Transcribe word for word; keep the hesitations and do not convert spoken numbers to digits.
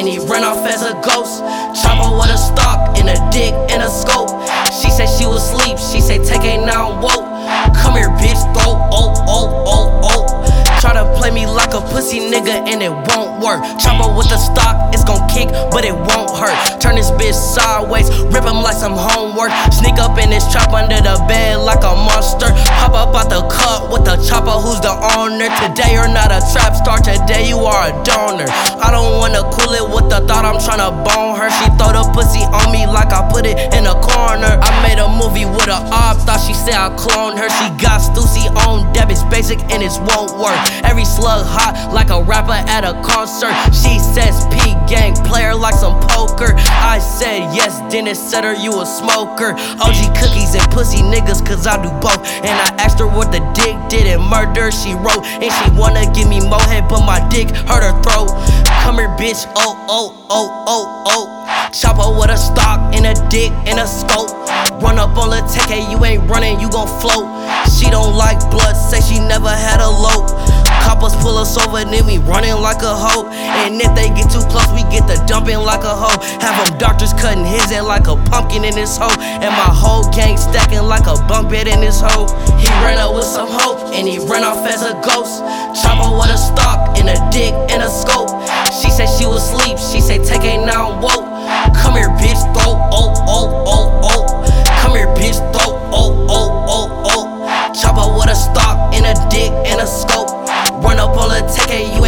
and he ran off as a ghost. Chopper with a stock and a dick and a scope. She said she was asleep, she said take a now I'm woke. Come here bitch, go, oh, oh, oh, oh. Try to play me like a pussy nigga and it won't work. Chopper with the stock, it's gon' kick, but it won't hurt. Turn this bitch sideways, rip him like some homework. Sneak up in this trap under the bed like a monster. Hop up out the cut with the chopper, who's the owner? Today you're not a trap star, today you are a donor. I don't wanna cool it with the thought I'm tryna bone her. She throw the pussy on me like I put it in a corner. I made a movie with a op, thought she said I cloned her. She got Stussy on debits, basic and it won't work. Every slug hot like a rapper at a concert. She says P gang player like some poker. I said yes, Dennis said her you a smoker. O G cookies and pussy niggas cause I do both. And I asked her what the dick did and murder she wrote. And she wanna give me more head but my dick hurt her throat. Come here bitch, oh oh oh oh oh. Chopper with a stock and a dick and a scope. Run up on Lil Teke, you ain't running, you gon' float. She don't like blood, say she never had a lope. Coppers pull us over and then we running like a hoe. And if they get too close, we get the dumping like a hoe. Have them doctors cutting his head like a pumpkin in this hoe. And my whole gang stacking like a bunk bed in this hoe. He ran up with some hope and he ran off as a ghost. Chopper with a stock and a dick and a scope. She said she was asleep, she said take a now I'm woke. Come here bitch, throw, oh, oh, oh, oh. Come here bitch, throw, oh, oh, oh, oh. Chopper with a stock and a dick and a scope. Run up on Lil Teke, you